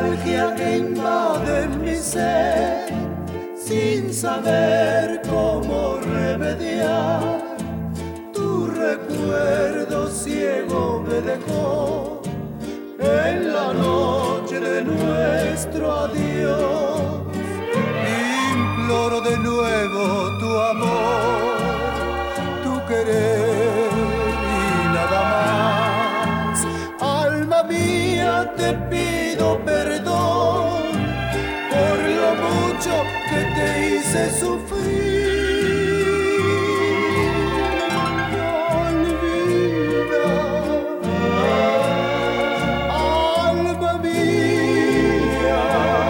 nostalgia que invade mi ser, sin saber cómo remediar. Tu recuerdo ciego me dejó en la noche de nuestro adiós. Imploro de nuevo tu amor, tu querer y nada más. Alma mía, te pido perdón por lo mucho que te hice sufrir. Olvida, alma mía,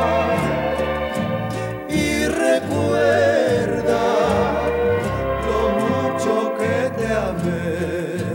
y recuerda lo mucho que te amé.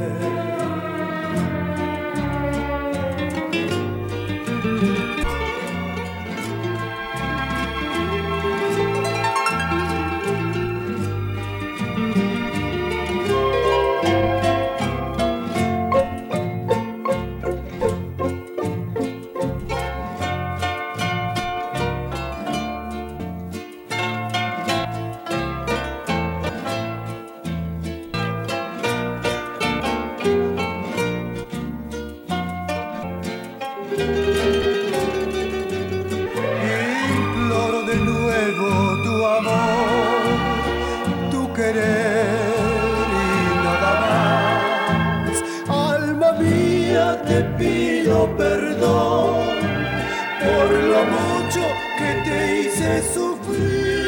Imploro de nuevo tu amor, tu querer y nada más. Alma mía, te pido perdón por lo mucho que te hice sufrir.